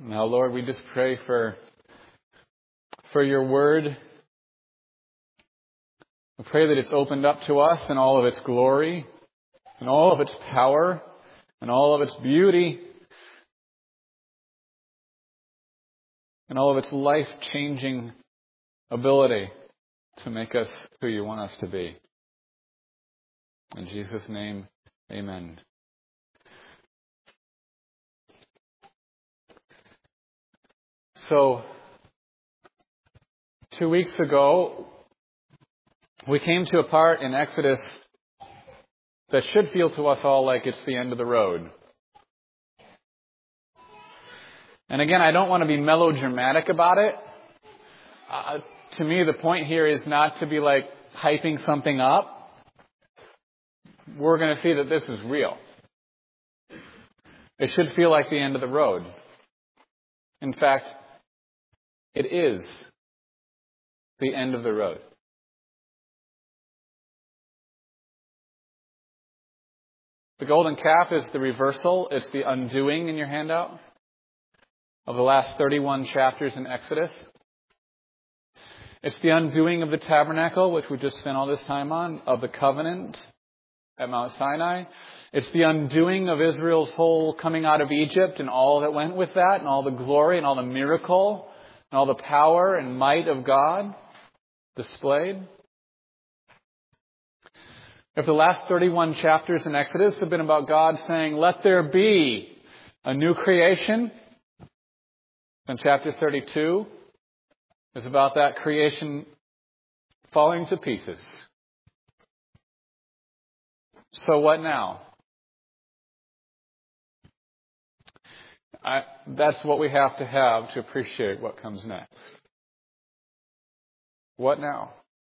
Now, Lord, we just pray for your word. We pray that it's opened up to us in all of its glory, in all of its power, in all of its beauty, in all of its life-changing ability to make us who you want us to be. In Jesus' name, amen. So, 2 weeks ago, we came to a part in Exodus that should feel to us all like it's the end of the road. And again, I don't want to be melodramatic about it. To me, the point here is not to be like hyping something up. We're going to see that this is real. It should feel like the end of the road. In fact, it is the end of the road. The golden calf is the reversal. It's the undoing in your handout of the last 31 chapters in Exodus. It's the undoing of the tabernacle, which we just spent all this time on, of the covenant at Mount Sinai. It's the undoing of Israel's whole coming out of Egypt and all that went with that, and all the glory and all the miracle and all the power and might of God displayed. If the last 31 chapters in Exodus have been about God saying, "Let there be a new creation," then chapter 32 is about that creation falling to pieces. So what now? That's what we have to appreciate what comes next. What now?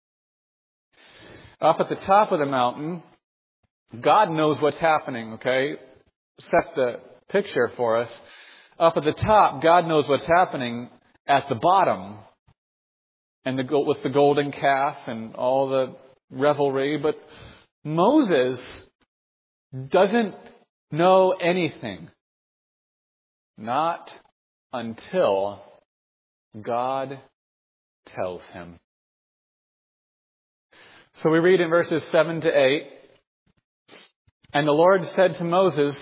Up at the top of the mountain, God knows what's happening, okay? Set the picture for us. Up at the top, God knows what's happening at the bottom, and with the golden calf and all the revelry. But Moses doesn't know anything. Not until God tells him. So we read in verses 7 to 8, "And the Lord said to Moses,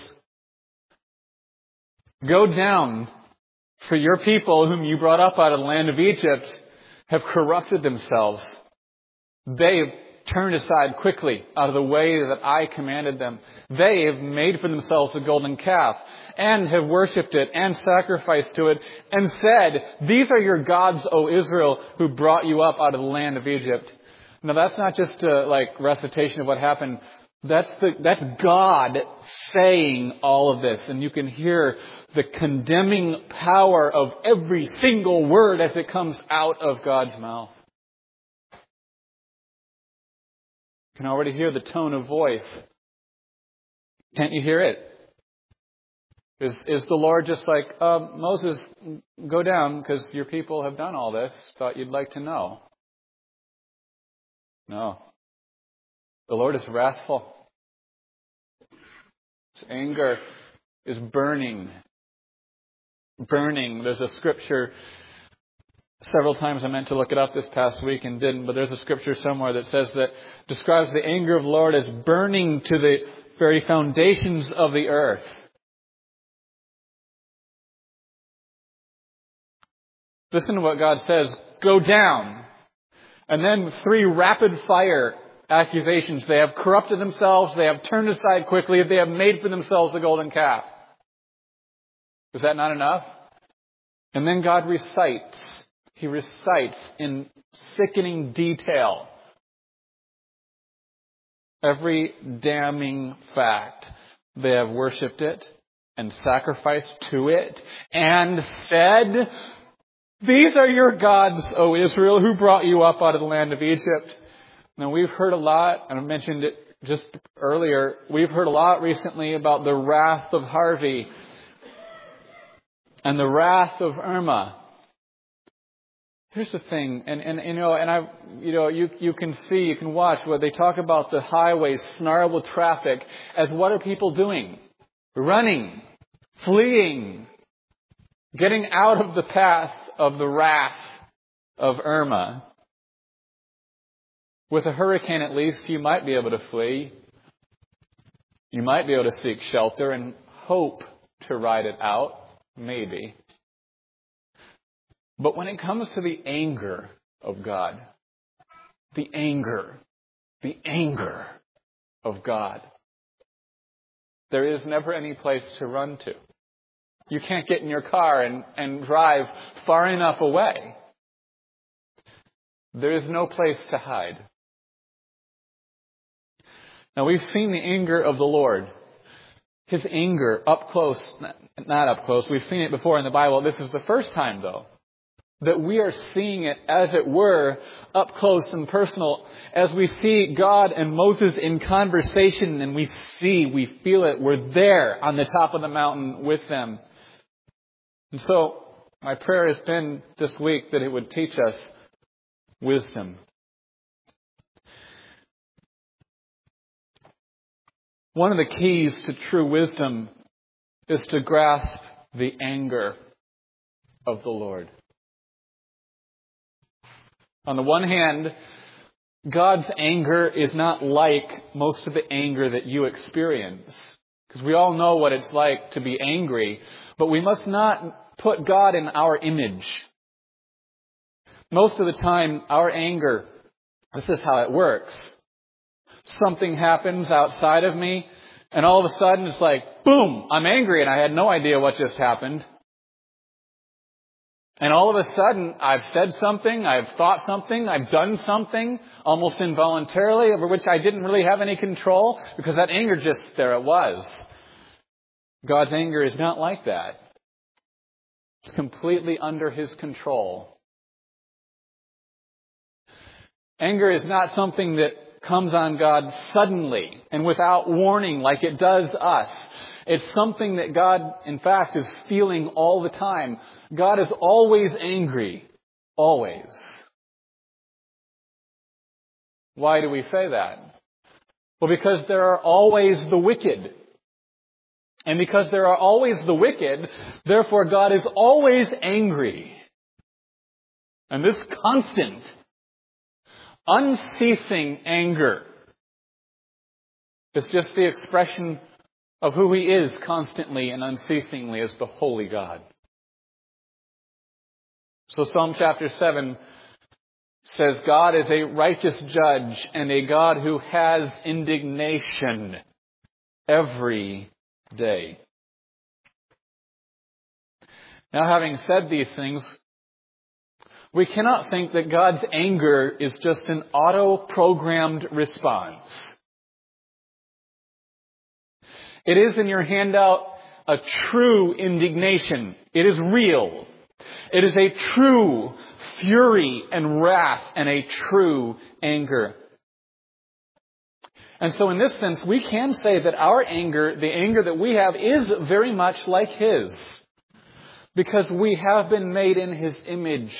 'Go down, for your people whom you brought up out of the land of Egypt have corrupted themselves. They have turned aside quickly out of the way that I commanded them. They have made for themselves a golden calf and have worshipped it and sacrificed to it and said, "These are your gods, O Israel, who brought you up out of the land of Egypt." Now that's not just a recitation of what happened. That's God saying all of this. And you can hear the condemning power of every single word as it comes out of God's mouth. You can already hear the tone of voice. Can't you hear it? Is the Lord just like, "Moses, go down because your people have done all this. Thought you'd like to know." No. The Lord is wrathful. His anger is burning. Burning. There's a scripture, several times I meant to look it up this past week and didn't, but there's a scripture somewhere that says that describes the anger of the Lord as burning to the very foundations of the earth. Listen to what God says. "Go down." And then 3 rapid fire accusations. They have corrupted themselves. They have turned aside quickly. They have made for themselves a golden calf. Is that not enough? And then God recites. He recites in sickening detail every damning fact. They have worshipped it and sacrificed to it and said, "These are your gods, O Israel, who brought you up out of the land of Egypt." Now we've heard a lot, and I mentioned it just earlier, we've heard a lot recently about the wrath of Harvey and the wrath of Irma. Here's the thing, you can watch where they talk about the highways snarled with traffic as what are people doing? Running, fleeing, Getting out of the path of the wrath of Irma. With a hurricane, at least, you might be able to flee. You might be able to seek shelter and hope to ride it out. Maybe. But when it comes to the anger of God, the anger of God, there is never any place to run to. You can't get in your car and drive far enough away. There is no place to hide. Now, we've seen the anger of the Lord. His anger up close, not up close. We've seen it before in the Bible. This is the first time, though, that we are seeing it, as it were, up close and personal. As we see God and Moses in conversation, and we feel it. We're there on the top of the mountain with them. And so, my prayer has been this week that it would teach us wisdom. One of the keys to true wisdom is to grasp the anger of the Lord. On the one hand, God's anger is not like most of the anger that you experience. Because we all know what it's like to be angry, but we must not put God in our image. Most of the time, our anger, this is how it works. Something happens outside of me, and all of a sudden it's like, boom, I'm angry, and I had no idea what just happened. And all of a sudden, I've said something, I've thought something, I've done something, almost involuntarily, over which I didn't really have any control, because that anger just, there it was. God's anger is not like that. It's completely under His control. Anger is not something that comes on God suddenly and without warning like it does us. It's something that God, in fact, is feeling all the time. God is always angry. Always. Why do we say that? Well, because there are always the wicked. And because there are always the wicked, therefore God is always angry. And this constant, unceasing anger is just the expression of who He is constantly and unceasingly as the holy God. So Psalm chapter 7 says God is a righteous judge and a God who has indignation every day. Now, having said these things, we cannot think that God's anger is just an auto-programmed response. It is in your handout a true indignation. It is real. It is a true fury and wrath and a true anger. And so in this sense, we can say that our anger, the anger that we have, is very much like His. Because we have been made in His image.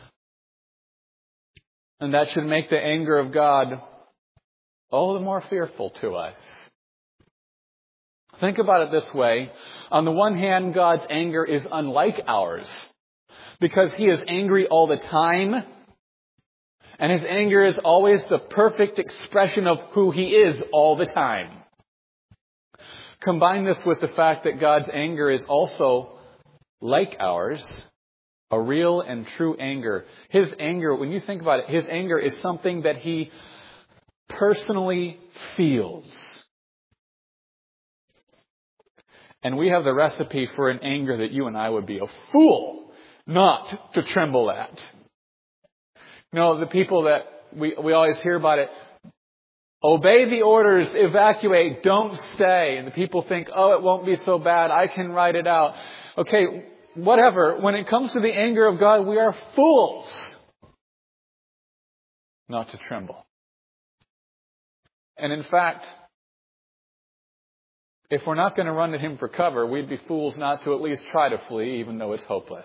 And that should make the anger of God all the more fearful to us. Think about it this way. On the one hand, God's anger is unlike ours. Because He is angry all the time. And His anger is always the perfect expression of who He is all the time. Combine this with the fact that God's anger is also like ours. A real and true anger. His anger, when you think about it, His anger is something that He personally feels. And we have the recipe for an anger that you and I would be a fool not to tremble at. You know, the people that we always hear about it, obey the orders, evacuate, don't stay. And the people think, oh, it won't be so bad, I can ride it out. Okay, whatever. When it comes to the anger of God, we are fools not to tremble. And in fact, if we're not going to run to Him for cover, we'd be fools not to at least try to flee, even though it's hopeless.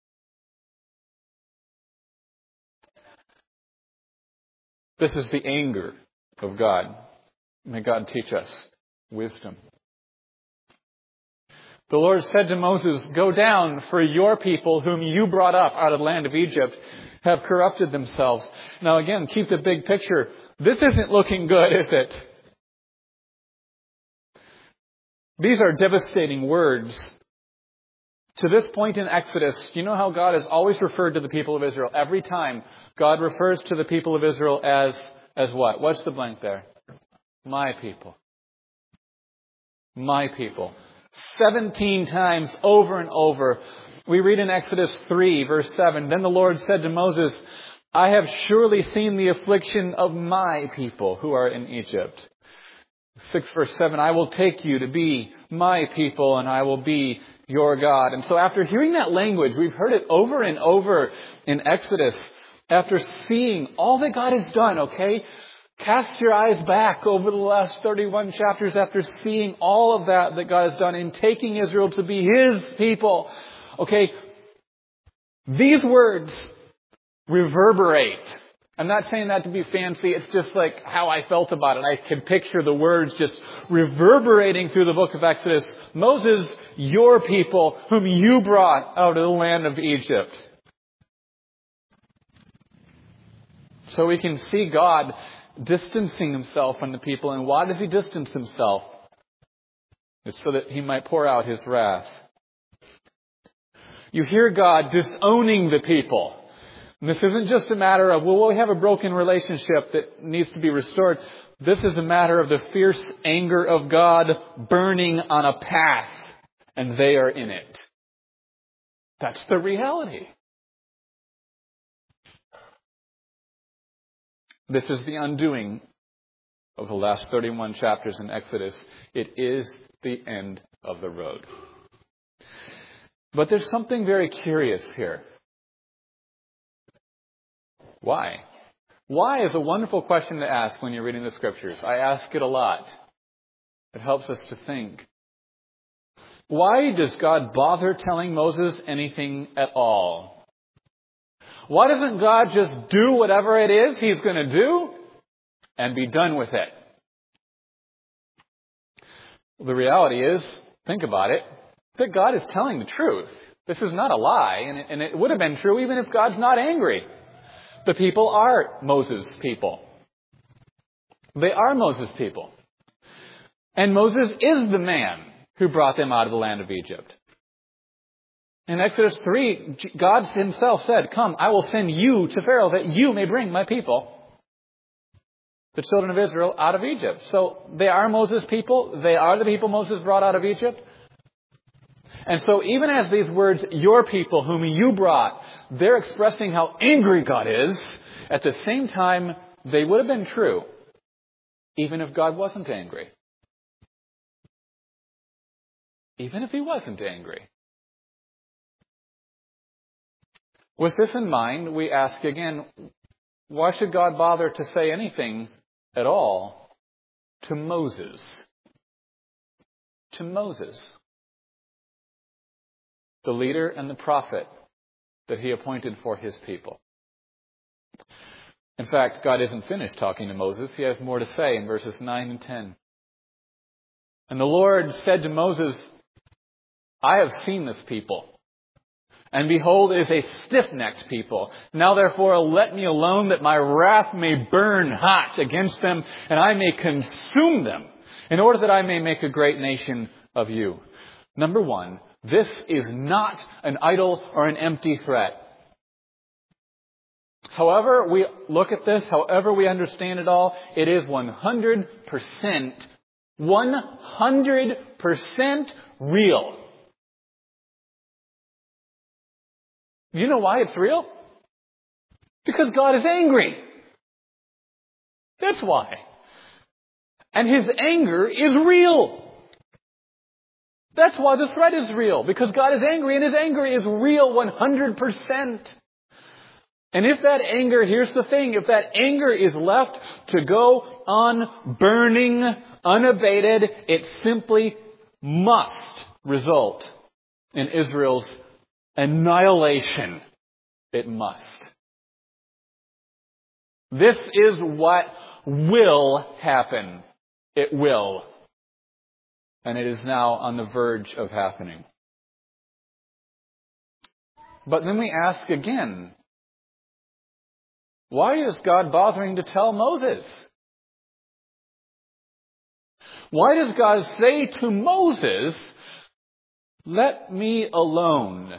This is the anger of God. May God teach us wisdom. The Lord said to Moses, "Go down, for your people whom you brought up out of the land of Egypt have corrupted themselves." Now again, keep the big picture. This isn't looking good, is it? These are devastating words. To this point in Exodus, you know how God has always referred to the people of Israel. Every time God refers to the people of Israel as what? What's the blank there? My people. My people. 17 times over and over. We read in Exodus 3, verse 7, "Then the Lord said to Moses, I have surely seen the affliction of my people who are in Egypt." 6 verse 7, "I will take you to be my people and I will be your God." And so after hearing that language, we've heard it over and over in Exodus. After seeing all that God has done, okay? Cast your eyes back over the last 31 chapters after seeing all of that God has done in taking Israel to be His people. Okay? These words reverberate. I'm not saying that to be fancy. It's just like how I felt about it. I can picture the words just reverberating through the book of Exodus. "Moses, your people, whom you brought out of the land of Egypt." So we can see God distancing Himself from the people. And why does He distance Himself? It's so that He might pour out His wrath. You hear God disowning the people. And this isn't just a matter of, well, we have a broken relationship that needs to be restored. This is a matter of the fierce anger of God burning on a path, and they are in it. That's the reality. This is the undoing of the last 31 chapters in Exodus. It is the end of the road. But there's something very curious here. Why? Why is a wonderful question to ask when you're reading the Scriptures. I ask it a lot. It helps us to think. Why does God bother telling Moses anything at all? Why doesn't God just do whatever it is He's going to do and be done with it? Well, the reality is, think about it, that God is telling the truth. This is not a lie, and it would have been true even if God's not angry. The people are Moses' people. They are Moses' people. And Moses is the man who brought them out of the land of Egypt. In Exodus 3, God Himself said, "Come, I will send you to Pharaoh that you may bring my people, the children of Israel, out of Egypt." So they are Moses' people. They are the people Moses brought out of Egypt. And so even as these words, "your people whom you brought," they're expressing how angry God is, at the same time, they would have been true even if God wasn't angry. Even if He wasn't angry. With this in mind, we ask again, why should God bother to say anything at all to Moses? To Moses, the leader and the prophet that He appointed for His people. In fact, God isn't finished talking to Moses. He has more to say in verses 9 and 10. "And the Lord said to Moses, I have seen this people. And behold, it is a stiff-necked people. Now therefore let me alone, that my wrath may burn hot against them, and I may consume them, in order that I may make a great nation of you." Number one, this is not an idle or an empty threat. However we look at this, however we understand it all, it is 100% real. Do you know why it's real? Because God is angry. That's why. And His anger is real. That's why the threat is real. Because God is angry, and His anger is real 100%. And if that anger, here's the thing, if that anger is left to go on burning, unabated, it simply must result in Israel's annihilation. It must. This is what will happen. It will. And it is now on the verge of happening. But then we ask again, why is God bothering to tell Moses? Why does God say to Moses, let me alone,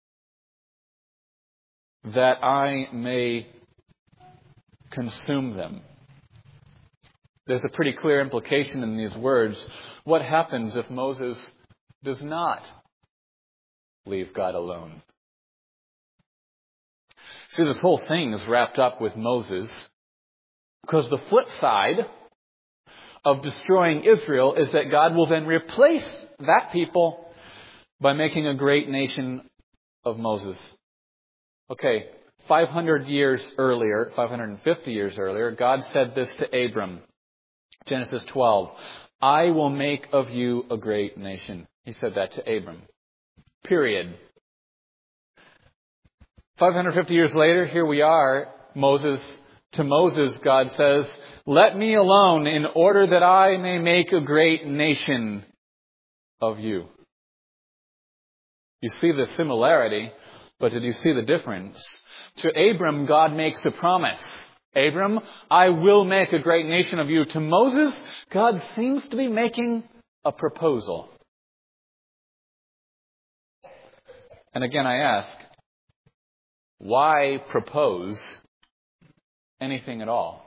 that I may consume them? There's a pretty clear implication in these words. What happens if Moses does not leave God alone? See, this whole thing is wrapped up with Moses, because the flip side of destroying Israel is that God will then replace that people by making a great nation of Moses. Okay, 550 years earlier, God said this to Abram. Genesis 12, I will make of you a great nation. He said that to Abram. Period. 550 years later, here we are, to Moses, God says, let me alone in order that I may make a great nation of you. You see the similarity, but did you see the difference? To Abram, God makes a promise. Abram, I will make a great nation of you. To Moses, God seems to be making a proposal. And again, I ask, why propose anything at all?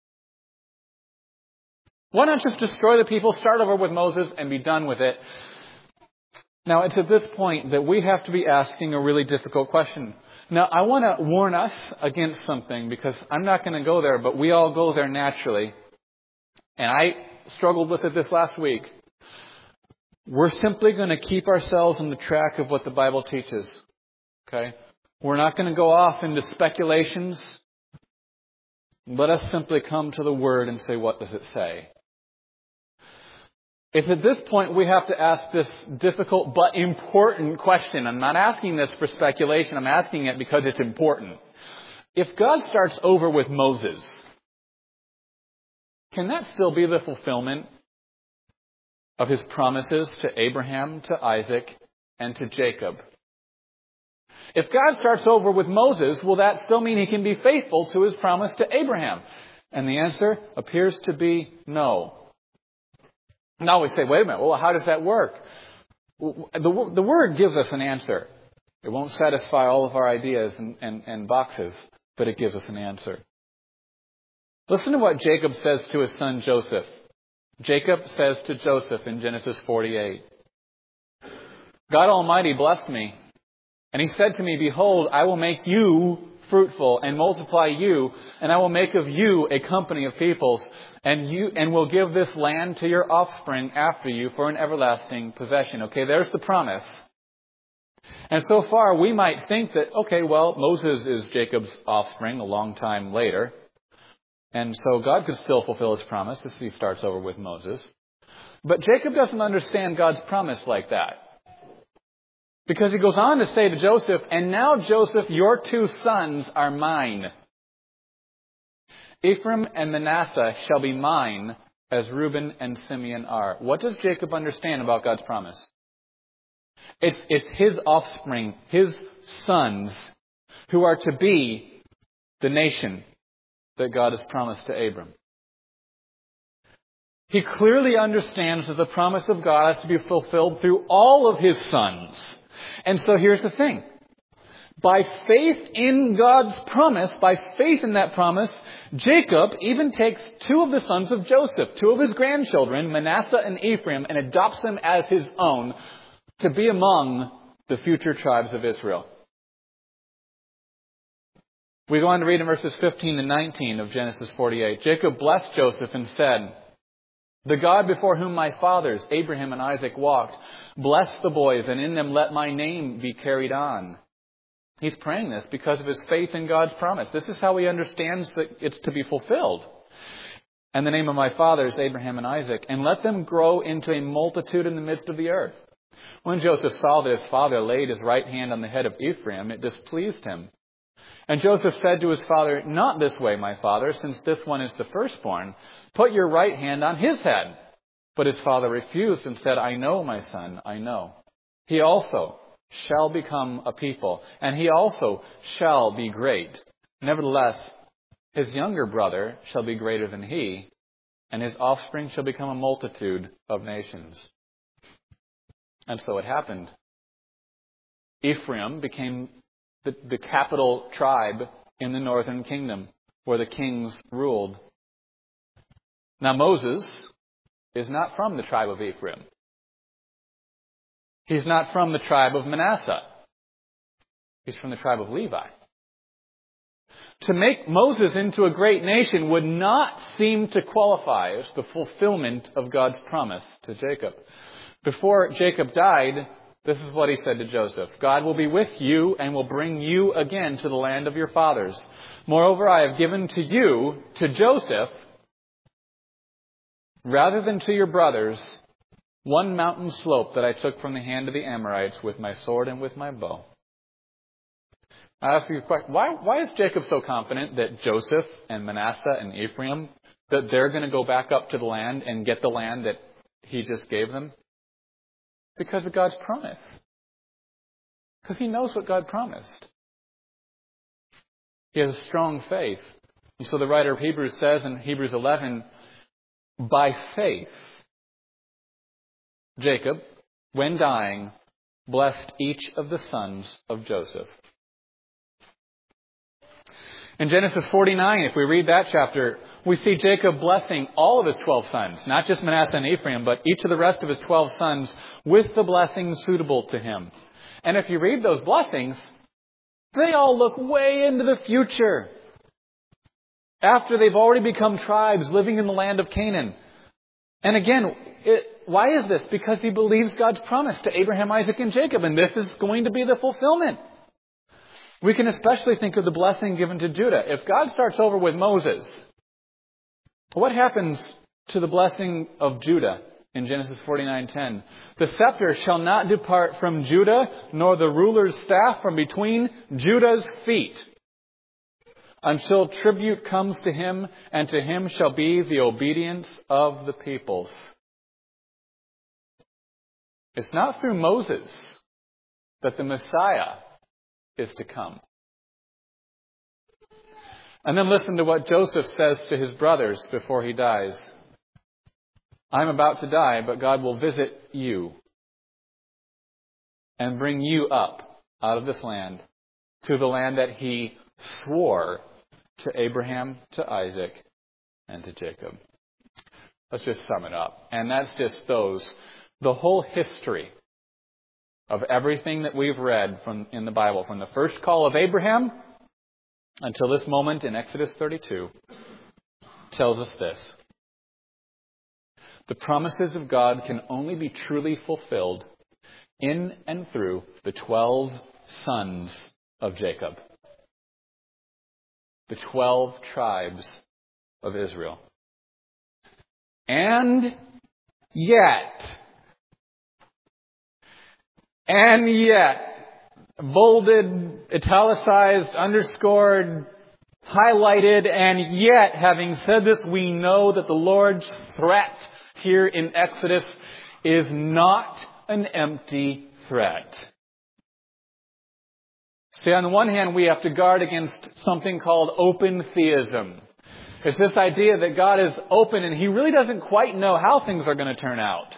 Why not just destroy the people, start over with Moses, and be done with it? Now, it's at this point that we have to be asking a really difficult question. Now, I want to warn us against something, because I'm not going to go there, but we all go there naturally. And I struggled with it this last week. We're simply going to keep ourselves on the track of what the Bible teaches. Okay? We're not going to go off into speculations. Let us simply come to the Word and say, what does it say? It's at this point we have to ask this difficult but important question. I'm not asking this for speculation. I'm asking it because it's important. If God starts over with Moses, can that still be the fulfillment of His promises to Abraham, to Isaac, and to Jacob? If God starts over with Moses, will that still mean He can be faithful to His promise to Abraham? And the answer appears to be no. Now we say, wait a minute, well, how does that work? The Word gives us an answer. It won't satisfy all of our ideas and boxes, but it gives us an answer. Listen to what Jacob says to his son Joseph. Jacob says to Joseph in Genesis 48, God Almighty blessed me, and He said to me, behold, I will make you fruitful and multiply you, and I will make of you a company of peoples, and will give this land to your offspring after you for an everlasting possession. Okay, there's the promise. And so far we might think that, okay, well, Moses is Jacob's offspring a long time later, and so God could still fulfill His promise as He starts over with Moses. But Jacob doesn't understand God's promise like that. Because he goes on to say to Joseph, and now, Joseph, your two sons are mine. Ephraim and Manasseh shall be mine, as Reuben and Simeon are. What does Jacob understand about God's promise? It's his offspring, his sons, who are to be the nation that God has promised to Abram. He clearly understands that the promise of God has to be fulfilled through all of his sons. And so here's the thing. By faith in God's promise, by faith in that promise, Jacob even takes two of the sons of Joseph, two of his grandchildren, Manasseh and Ephraim, and adopts them as his own to be among the future tribes of Israel. We go on to read in verses 15 to 19 of Genesis 48. Jacob blessed Joseph and said, the God before whom my fathers, Abraham and Isaac, walked, bless the boys, and in them let my name be carried on. He's praying this because of his faith in God's promise. This is how he understands that it's to be fulfilled. And the name of my fathers, Abraham and Isaac, and let them grow into a multitude in the midst of the earth. When Joseph saw that his father laid his right hand on the head of Ephraim, it displeased him. And Joseph said to his father, not this way, my father, since this one is the firstborn. Put your right hand on his head. But his father refused and said, I know, my son, I know. He also shall become a people, and he also shall be great. Nevertheless, his younger brother shall be greater than he, and his offspring shall become a multitude of nations. And so it happened. Ephraim became the capital tribe in the northern kingdom, where the kings ruled. Now Moses is not from the tribe of Ephraim. He's not from the tribe of Manasseh. He's from the tribe of Levi. To make Moses into a great nation would not seem to qualify as the fulfillment of God's promise to Jacob. Before Jacob died, this is what he said to Joseph. God will be with you and will bring you again to the land of your fathers. Moreover, I have given to you, to Joseph, rather than to your brothers, one mountain slope that I took from the hand of the Amorites with my sword and with my bow. I ask you a question. Why is Jacob so confident that Joseph and Manasseh and Ephraim, that they're going to go back up to the land and get the land that he just gave them? Because of God's promise. Because he knows what God promised. He has a strong faith. And so the writer of Hebrews says in Hebrews 11, by faith, Jacob, when dying, blessed each of the sons of Joseph. In Genesis 49, if we read that chapter, we see Jacob blessing all of his 12 sons, not just Manasseh and Ephraim, but each of the rest of his 12 sons with the blessings suitable to him. And if you read those blessings, they all look way into the future. After they've already become tribes living in the land of Canaan. And again, why is this? Because he believes God's promise to Abraham, Isaac, and Jacob. And this is going to be the fulfillment. We can especially think of the blessing given to Judah. If God starts over with Moses, what happens to the blessing of Judah in Genesis 49:10? The scepter shall not depart from Judah, nor the ruler's staff from between Judah's feet, until tribute comes to him, and to him shall be the obedience of the peoples. It's not through Moses that the Messiah is to come. And then listen to what Joseph says to his brothers before he dies. I'm about to die, but God will visit you and bring you up out of this land to the land that he swore to Abraham, to Isaac, and to Jacob. Let's just sum it up. And that's just the whole history of everything that we've read in the Bible, from the first call of Abraham until this moment in Exodus 32, tells us this. The promises of God can only be truly fulfilled in and through the 12 sons of Jacob. The 12 tribes of Israel. And yet, bolded, italicized, underscored, highlighted, and yet, having said this, we know that the Lord's threat here in Exodus is not an empty threat. See, on the one hand, we have to guard against something called open theism. It's this idea that God is open and he really doesn't quite know how things are going to turn out.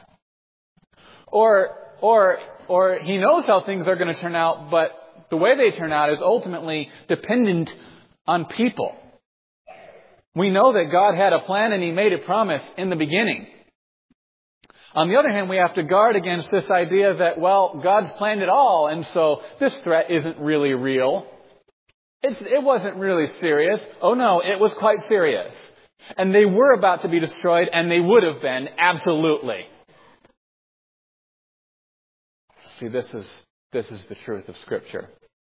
Or he knows how things are going to turn out, but the way they turn out is ultimately dependent on people. We know that God had a plan and he made a promise in the beginning. On the other hand, we have to guard against this idea that, well, God's planned it all, and so this threat isn't really real. It wasn't really serious. Oh no, it was quite serious. And they were about to be destroyed, and they would have been, absolutely. See, this is the truth of Scripture.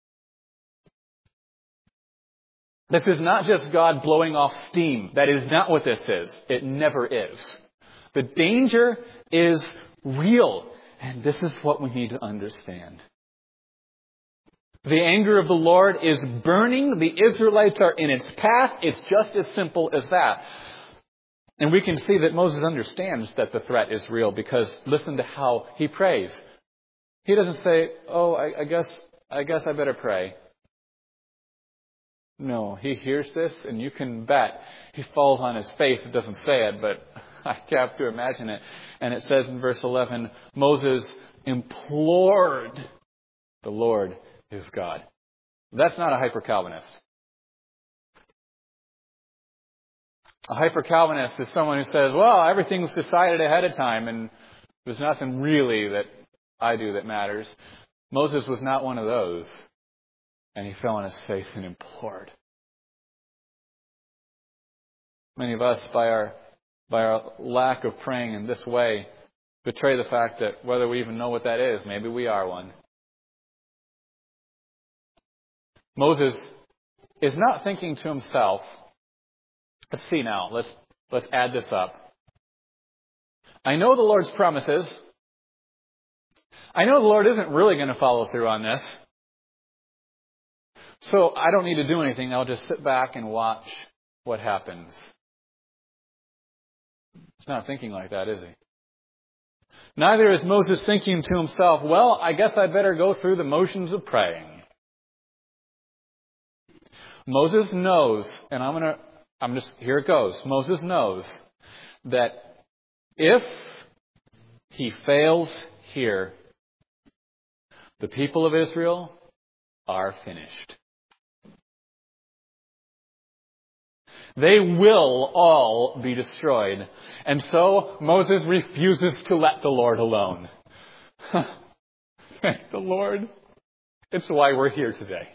This is not just God blowing off steam. That is not what this is. It never is. The danger is real. And this is what we need to understand. The anger of the Lord is burning. The Israelites are in its path. It's just as simple as that. And we can see that Moses understands that the threat is real because listen to how he prays. He doesn't say, "Oh, I guess I better pray." No, he hears this, and you can bet he falls on his face. It doesn't say it, but I have to imagine it. And it says in verse 11, Moses implored the Lord his God. That's not a hyper-Calvinist. A hyper-Calvinist is someone who says, well, everything's decided ahead of time, and there's nothing really that I do that matters. Moses was not one of those. And he fell on his face and implored. Many of us, by our lack of praying in this way, betray the fact that whether we even know what that is, maybe we are one. Moses is not thinking to himself, let's see now, let's add this up. I know the Lord's promises. I know the Lord isn't really going to follow through on this. So I don't need to do anything. I'll just sit back and watch what happens. He's not thinking like that, is he? Neither is Moses thinking to himself, well, I guess I better go through the motions of praying. Moses knows, and here it goes. Moses knows that if he fails here, the people of Israel are finished. They will all be destroyed. And so Moses refuses to let the Lord alone. Thank the Lord. It's why we're here today.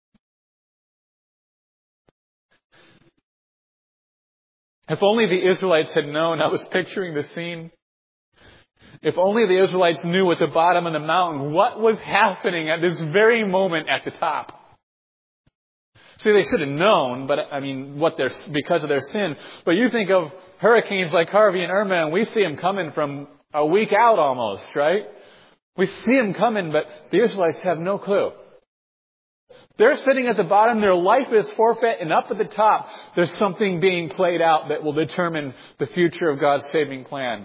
If only the Israelites had known, I was picturing the scene. If only the Israelites knew at the bottom of the mountain what was happening at this very moment at the top. See, they should have known, but because of their sin. But you think of hurricanes like Harvey and Irma, and we see them coming from a week out almost, right? We see them coming, but the Israelites have no clue. They're sitting at the bottom, their life is forfeit, and up at the top, there's something being played out that will determine the future of God's saving plan.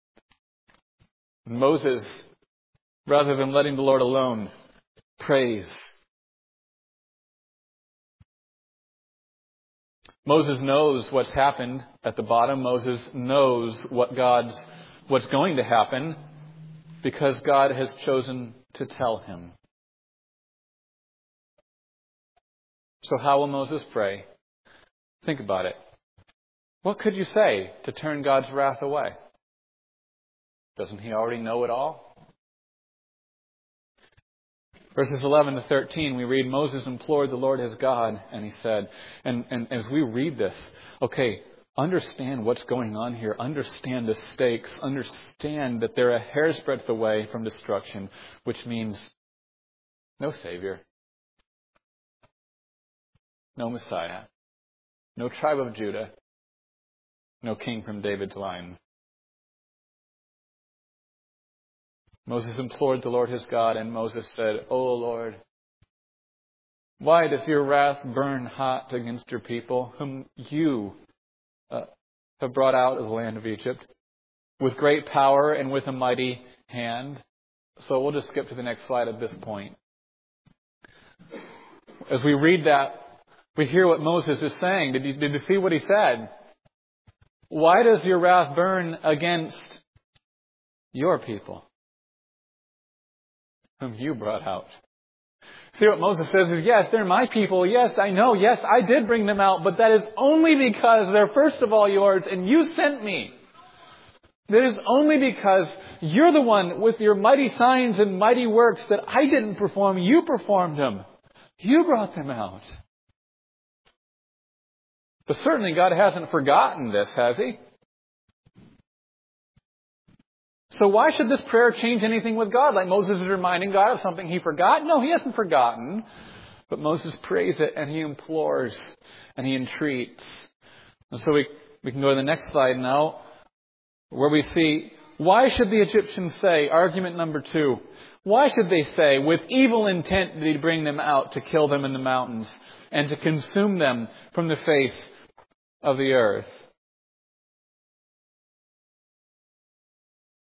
Moses, rather than letting the Lord alone, prays. Moses knows what's happened at the bottom. Moses knows what's going to happen because God has chosen to tell him. So how will Moses pray? Think about it. What could you say to turn God's wrath away? Doesn't he already know it all? Verses 11 to 13, we read, Moses implored the Lord his God, and he said, and as we read this, okay, understand what's going on here. Understand the stakes. Understand that they're a hair's breadth away from destruction, which means no Savior, no Messiah, no tribe of Judah, no king from David's line. Moses implored the Lord his God, and Moses said, O Lord, why does your wrath burn hot against your people, whom you have brought out of the land of Egypt, with great power and with a mighty hand? So we'll just skip to the next slide at this point. As we read that, we hear what Moses is saying. Did you see what he said? Why does your wrath burn against your people, whom you brought out? See, what Moses says is, yes, they're my people. Yes, I know. Yes, I did bring them out. But that is only because they're first of all yours and you sent me. That is only because you're the one with your mighty signs and mighty works that I didn't perform. You performed them. You brought them out. But certainly God hasn't forgotten this, has he? So why should this prayer change anything with God? Like Moses is reminding God of something he forgot? No, he hasn't forgotten. But Moses prays it and he implores and he entreats. And so we can go to the next slide now, where we see, why should the Egyptians say, argument number 2, why should they say, with evil intent did he bring them out to kill them in the mountains and to consume them from the face of the earth?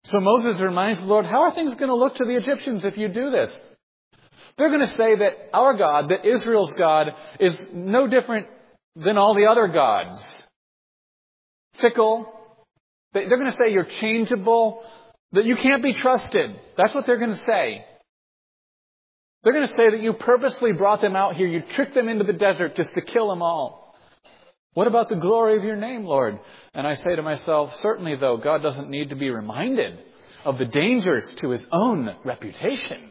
So Moses reminds the Lord, how are things going to look to the Egyptians if you do this? They're going to say that our God, that Israel's God, is no different than all the other gods. Fickle. They're going to say you're changeable, that you can't be trusted. That's what they're going to say. They're going to say that you purposely brought them out here. You tricked them into the desert just to kill them all. What about the glory of your name, Lord? And I say to myself, certainly though, God doesn't need to be reminded of the dangers to his own reputation.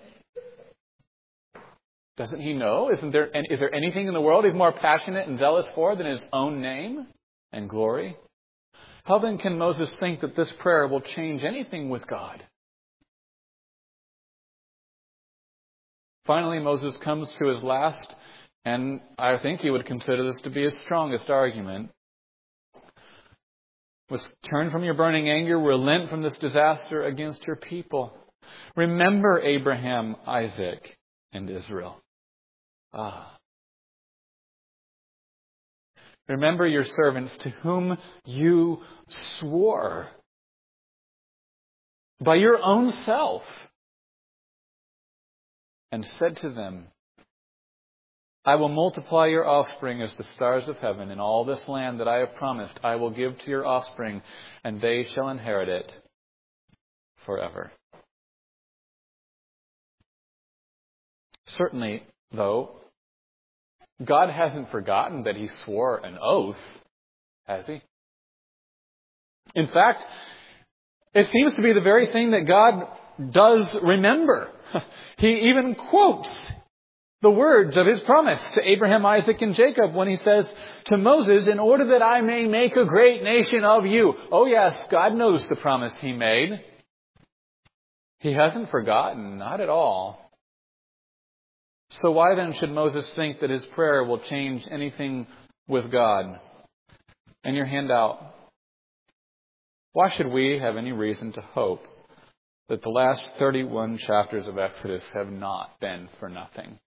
Doesn't he know? Is there anything in the world he's more passionate and zealous for than his own name and glory? How then can Moses think that this prayer will change anything with God? Finally, Moses comes to his last, and I think he would consider this to be his strongest argument. Turn from your burning anger, relent from this disaster against your people. Remember Abraham, Isaac, and Israel. Remember your servants to whom you swore by your own self and said to them, I will multiply your offspring as the stars of heaven, and all this land that I have promised I will give to your offspring, and they shall inherit it forever. Certainly, though, God hasn't forgotten that he swore an oath, has he? In fact, it seems to be the very thing that God does remember. He even quotes the words of his promise to Abraham, Isaac, and Jacob when he says to Moses, in order that I may make a great nation of you. Oh yes, God knows the promise he made. He hasn't forgotten, not at all. So why then should Moses think that his prayer will change anything with God? In your handout, why should we have any reason to hope that the last 31 chapters of Exodus have not been for nothing?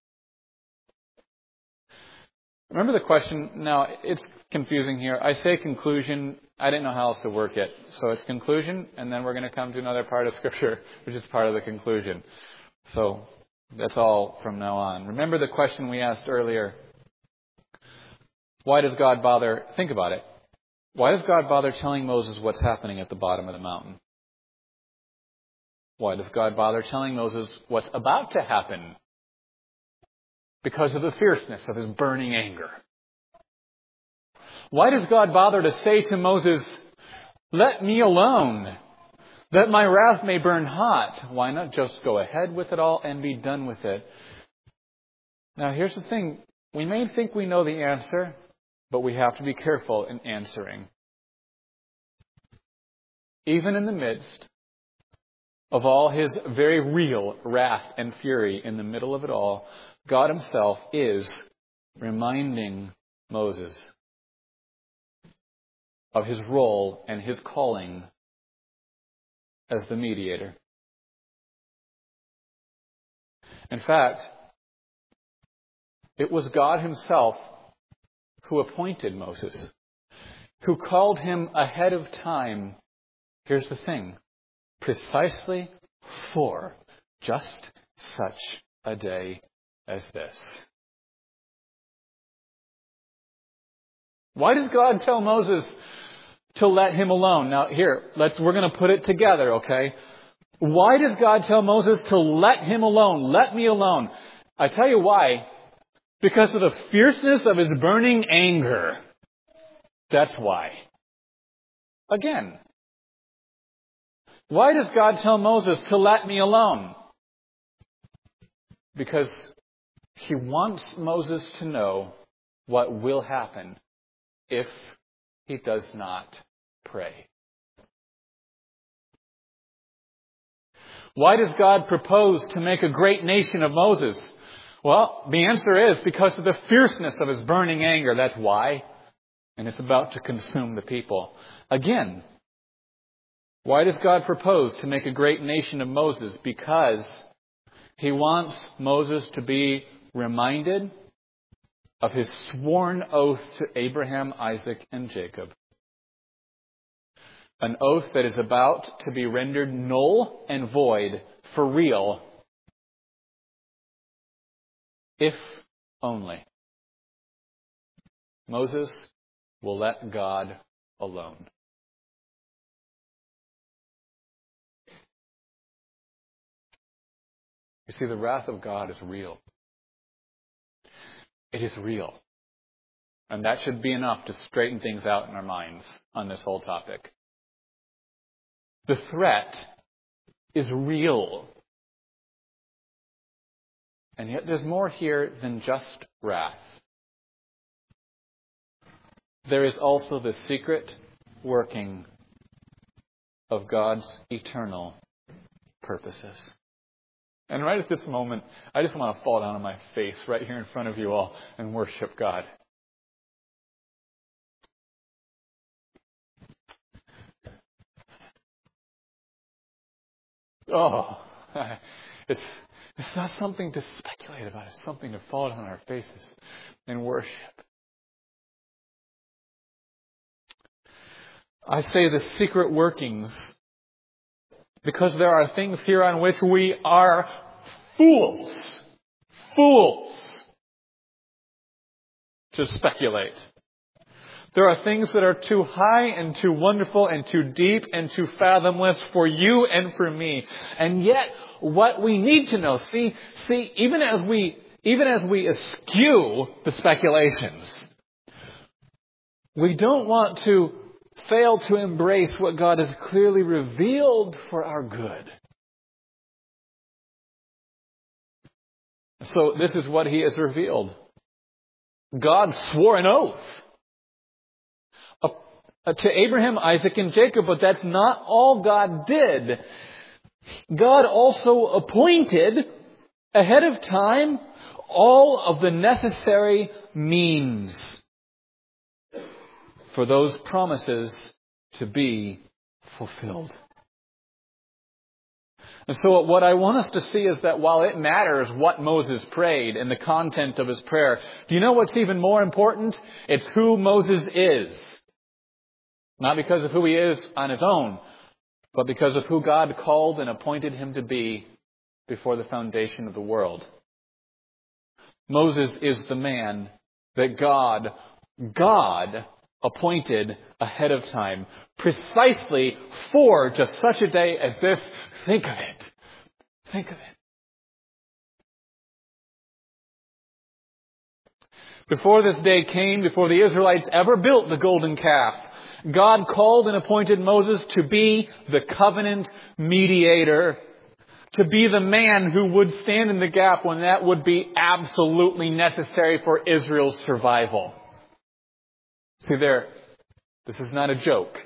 Remember the question? Now, it's confusing here. I say conclusion. I didn't know how else to work it. So it's conclusion, and then we're going to come to another part of Scripture, which is part of the conclusion. So that's all from now on. Remember the question we asked earlier. Why does God bother? Think about it. Why does God bother telling Moses what's happening at the bottom of the mountain? Why does God bother telling Moses what's about to happen? Because of the fierceness of his burning anger. Why does God bother to say to Moses, let me alone, that my wrath may burn hot? Why not just go ahead with it all and be done with it? Now here's the thing. We may think we know the answer, but we have to be careful in answering. Even in the midst of all his very real wrath and fury, in the middle of it all, God himself is reminding Moses of his role and his calling as the mediator. In fact, it was God himself who appointed Moses, who called him ahead of time. Here's the thing, precisely for just such a day as this. Why does God tell Moses to let him alone? Now here, we're going to put it together, okay? Why does God tell Moses to let him alone? Let me alone. I tell you why. Because of the fierceness of his burning anger. That's why. Again. Why does God tell Moses to let me alone? Because he wants Moses to know what will happen if he does not pray. Why does God propose to make a great nation of Moses? Well, the answer is because of the fierceness of his burning anger. That's why. And it's about to consume the people. Again, why does God propose to make a great nation of Moses? Because he wants Moses to be reminded of his sworn oath to Abraham, Isaac, and Jacob. An oath that is about to be rendered null and void for real, if only Moses will let God alone. You see, the wrath of God is real. It is real. And that should be enough to straighten things out in our minds on this whole topic. The threat is real. And yet there's more here than just wrath. There is also the secret working of God's eternal purposes. And right at this moment, I just want to fall down on my face right here in front of you all and worship God. Oh, it's not something to speculate about. It's something to fall down on our faces and worship. I say the secret workings because there are things here on which we are fools to speculate. There are things that are too high and too wonderful and too deep and too fathomless for you and for me. And yet, what we need to know, see, even as we eschew the speculations, we don't want to fail to embrace what God has clearly revealed for our good. So this is what He has revealed. God swore an oath to Abraham, Isaac, and Jacob, but that's not all God did. God also appointed ahead of time all of the necessary means for those promises to be fulfilled. And so what I want us to see is that while it matters what Moses prayed and the content of his prayer, do you know what's even more important? It's who Moses is. Not because of who he is on his own, but because of who God called and appointed him to be before the foundation of the world. Moses is the man that God appointed ahead of time, precisely for just such a day as this. Think of it. Think of it. Before this day came, before the Israelites ever built the golden calf, God called and appointed Moses to be the covenant mediator, to be the man who would stand in the gap when that would be absolutely necessary for Israel's survival. See there, this is not a joke.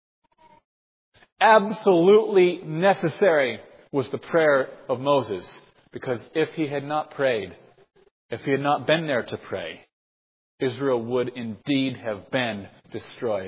Absolutely necessary was the prayer of Moses, because if he had not prayed, if he had not been there to pray, Israel would indeed have been destroyed.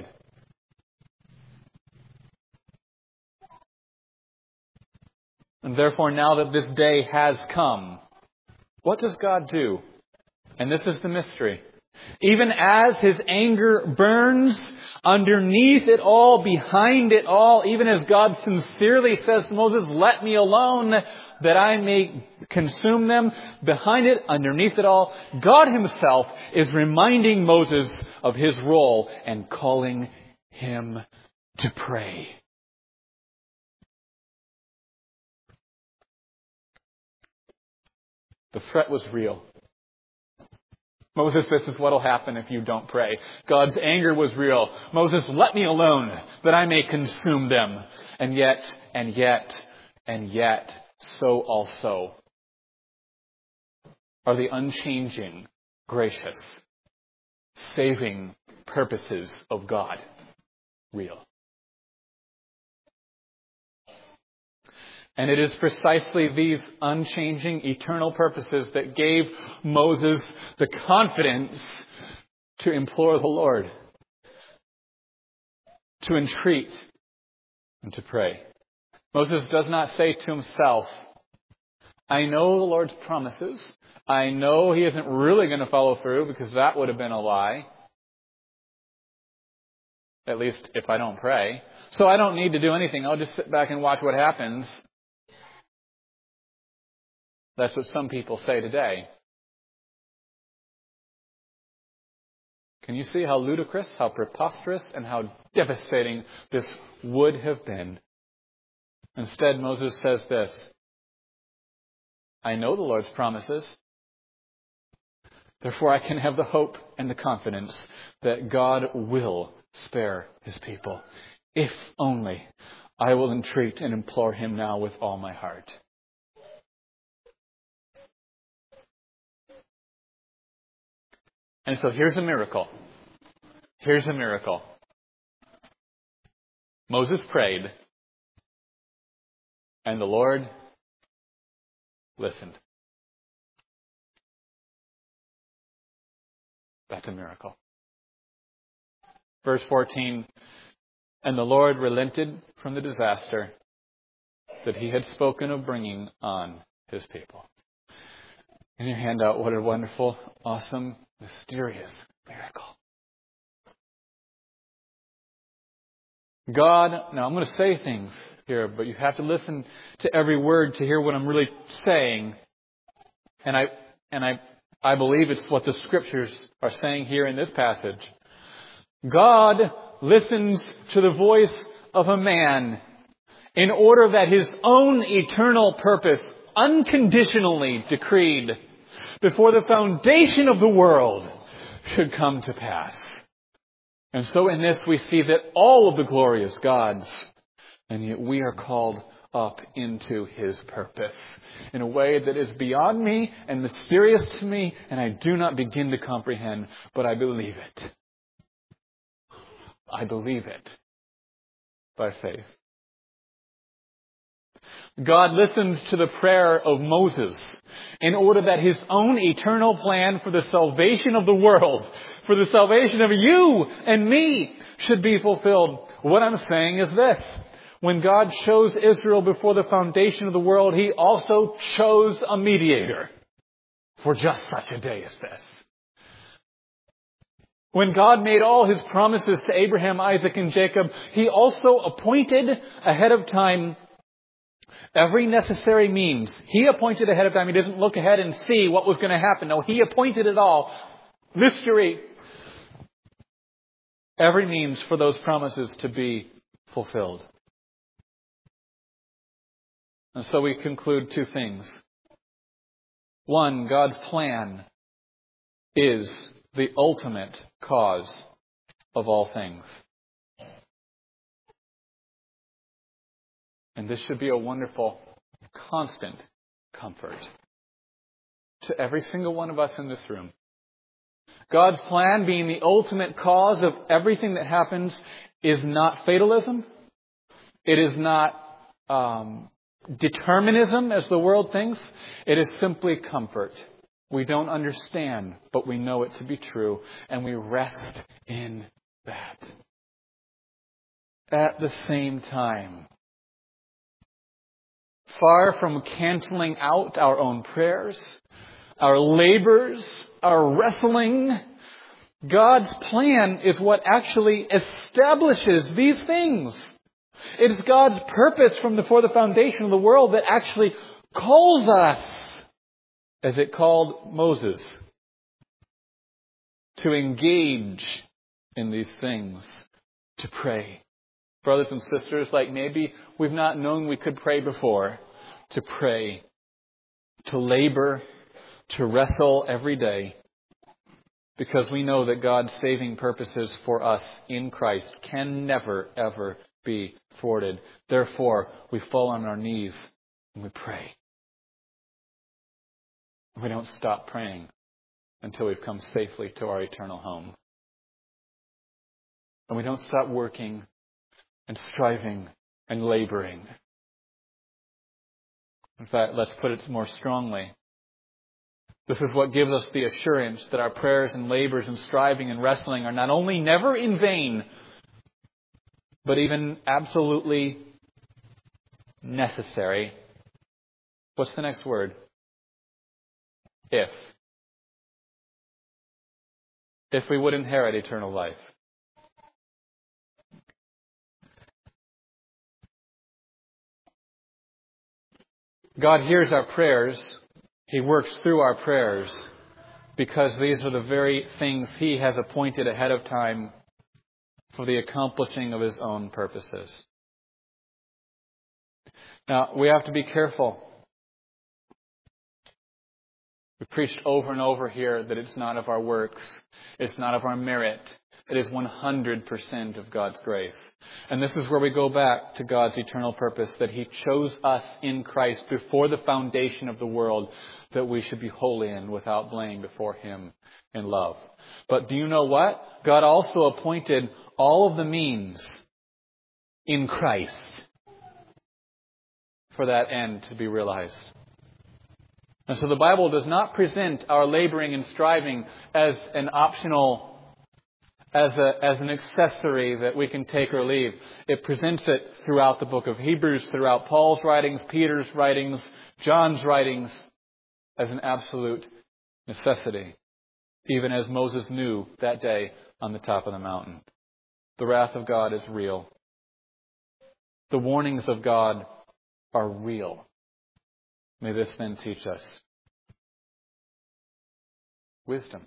And therefore, now that this day has come, what does God do? And this is the mystery. Even as His anger burns underneath it all, behind it all, even as God sincerely says to Moses, "Let me alone that I may consume them," behind it, underneath it all, God Himself is reminding Moses of his role and calling him to pray. The threat was real. Moses, this is what will happen if you don't pray. God's anger was real. Moses, let me alone that I may consume them. And yet, so also are the unchanging, gracious, saving purposes of God real. And it is precisely these unchanging, eternal purposes that gave Moses the confidence to implore the Lord, to entreat, and to pray. Moses does not say to himself, "I know the Lord's promises. I know He isn't really going to follow through because that would have been a lie. At least if I don't pray. so I don't need to do anything. I'll just sit back and watch what happens. That's what some people say today. Can you see how ludicrous, how preposterous, and how devastating this would have been? Instead, Moses says this: I know the Lord's promises. Therefore, I can have the hope and the confidence that God will spare His people, if only I will entreat and implore Him now with all my heart. And so here's a miracle. Here's a miracle. Moses prayed, and the Lord listened. That's a miracle. Verse 14, and the Lord relented from the disaster that He had spoken of bringing on His people. In your handout, what a wonderful, awesome, mysterious miracle. God, now I'm going to say things here, but you have to listen to every word to hear what I'm really saying. And I believe it's what the Scriptures are saying here in this passage. God listens to the voice of a man in order that His own eternal purpose, unconditionally decreed before the foundation of the world, should come to pass. And so in this we see that all of the glory is God's, and yet we are called up into His purpose in a way that is beyond me and mysterious to me, and I do not begin to comprehend, but I believe it. I believe it by faith. God listens to the prayer of Moses in order that His own eternal plan for the salvation of the world, for the salvation of you and me, should be fulfilled. What I'm saying is this: when God chose Israel before the foundation of the world, He also chose a mediator for just such a day as this. When God made all His promises to Abraham, Isaac, and Jacob, He also appointed ahead of time every necessary means. He appointed ahead of time. He doesn't look ahead and see what was going to happen. No, He appointed it all. Mystery. Every means for those promises to be fulfilled. And so we conclude two things. One, God's plan is the ultimate cause of all things. And this should be a wonderful, constant comfort to every single one of us in this room. God's plan, being the ultimate cause of everything that happens, is not fatalism. It is not determinism, as the world thinks. It is simply comfort. We don't understand, but we know it to be true, and we rest in that. At the same time, far from canceling out our own prayers, our labors, our wrestling, God's plan is what actually establishes these things. It is God's purpose from before the foundation of the world that actually calls us, as it called Moses, to engage in these things, to pray. Brothers and sisters, like maybe we've not known we could pray before, to pray, to labor, to wrestle every day, because we know that God's saving purposes for us in Christ can never, ever be thwarted. Therefore, we fall on our knees and we pray. We don't stop praying until we've come safely to our eternal home. And we don't stop working and striving and laboring. In fact, let's put it more strongly. This is what gives us the assurance that our prayers and labors and striving and wrestling are not only never in vain, but even absolutely necessary. What's the next word? If we would inherit eternal life. God hears our prayers. He works through our prayers because these are the very things He has appointed ahead of time for the accomplishing of His own purposes. Now, we have to be careful. We preached over and over here that it's not of our works. It's not of our merit. It is 100% of God's grace. And this is where we go back to God's eternal purpose, that He chose us in Christ before the foundation of the world, that we should be holy and without blame before Him in love. But do you know what? God also appointed all of the means in Christ for that end to be realized. And so the Bible does not present our laboring and striving as an optional, as an accessory that we can take or leave. It presents it throughout the book of Hebrews, throughout Paul's writings, Peter's writings, John's writings, as an absolute necessity. Even as Moses knew that day on the top of the mountain. The wrath of God is real. The warnings of God are real. May this then teach us wisdom.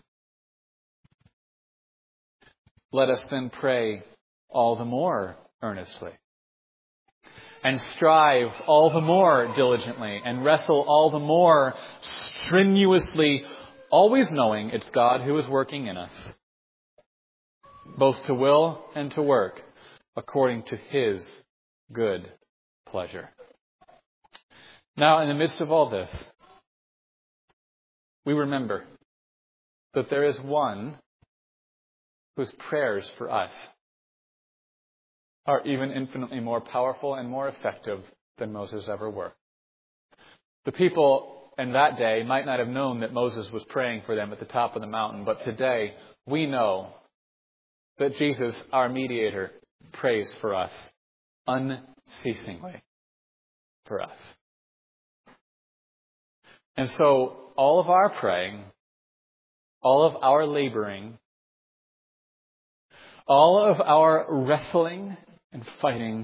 Let us then pray all the more earnestly, and strive all the more diligently, and wrestle all the more strenuously, always knowing it's God who is working in us, both to will and to work according to His good pleasure. Now, in the midst of all this, we remember that there is one whose prayers for us are even infinitely more powerful and more effective than Moses ever were. The people in that day might not have known that Moses was praying for them at the top of the mountain, but today we know that Jesus, our mediator, prays for us unceasingly for us. And so all of our praying, all of our laboring, all of our wrestling and fighting,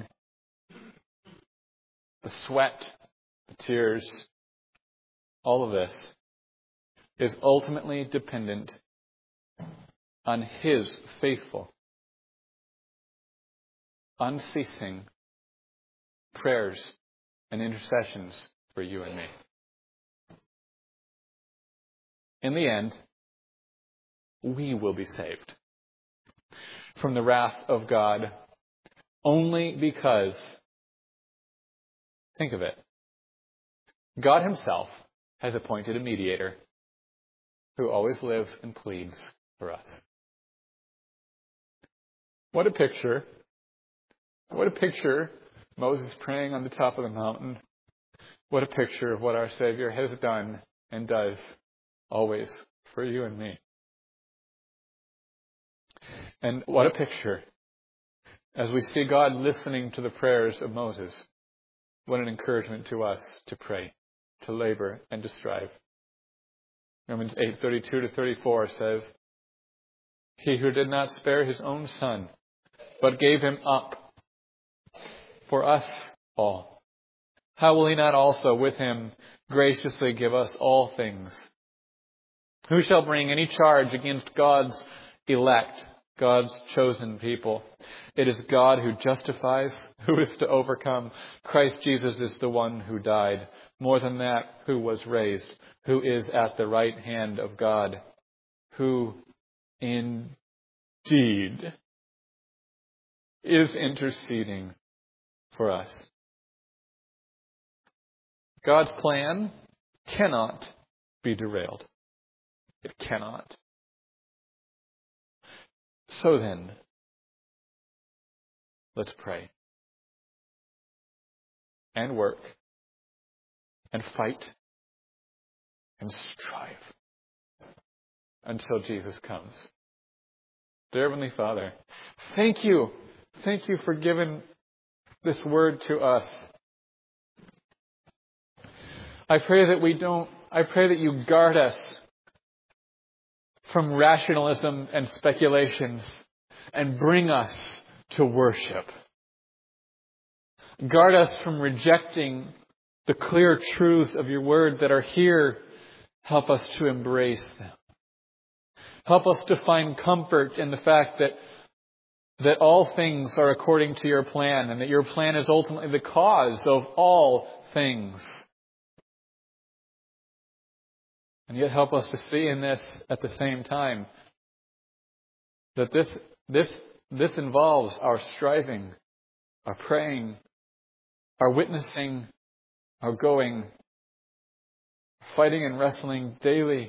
the sweat, the tears, all of this is ultimately dependent on His faithful, unceasing prayers and intercessions for you and me. In the end, we will be saved from the wrath of God only because, think of it, God Himself has appointed a mediator who always lives and pleads for us. What a picture. What a picture, Moses praying on the top of the mountain. What a picture of what our Savior has done and does always for you and me. And what a picture as we see God listening to the prayers of Moses. What an encouragement to us to pray, to labor, and to strive. Romans 8:32-34 says, He who did not spare His own Son, but gave Him up for us all, how will He not also with Him graciously give us all things? Who shall bring any charge against God's elect, God's chosen people? It is God who justifies. Who is to overcome? Christ Jesus is the one who died. More than that, who was raised, who is at the right hand of God, who indeed is interceding for us. God's plan cannot be derailed. It cannot. So then, let's pray and work and fight and strive until Jesus comes. Dear Heavenly Father, thank you. Thank you for giving this word to us. I pray that you guard us from rationalism and speculations and bring us to worship. Guard us from rejecting the clear truths of your word that are here, help us to embrace them. Help us to find comfort in the fact that all things are according to your plan and that your plan is ultimately the cause of all things. And yet help us to see in this at the same time that this involves our striving, our praying, our witnessing, our going, fighting and wrestling daily.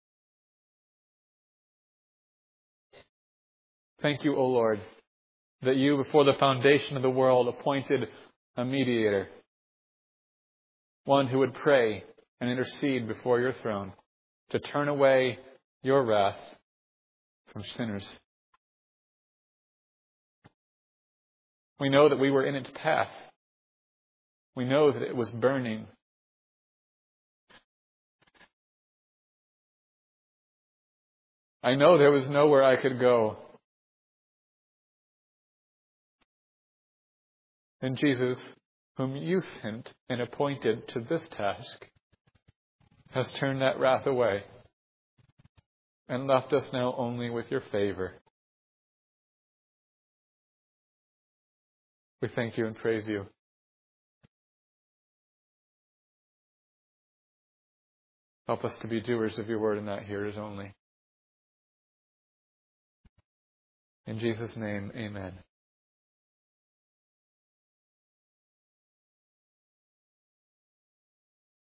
Thank you, O Lord, that you, before the foundation of the world, appointed a mediator, one who would pray and intercede before your throne to turn away your wrath from sinners. We know that we were in its path. We know that it was burning. I know there was nowhere I could go. And Jesus, whom you sent and appointed to this task, has turned that wrath away and left us now only with your favor. We thank you and praise you. Help us to be doers of your word and not hearers only. In Jesus' name, amen.